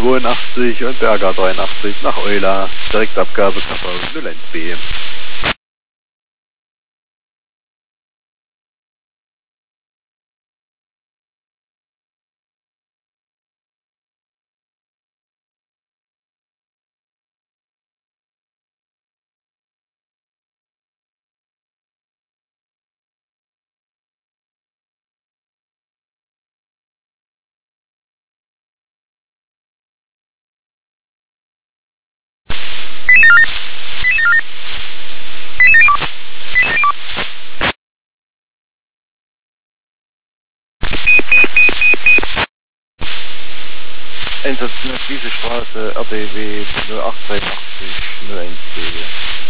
82 und Berger 83 nach Euler. Direktabgabe Kappa 01B. Einsatz Wiese Straße, RBW 0883 01B.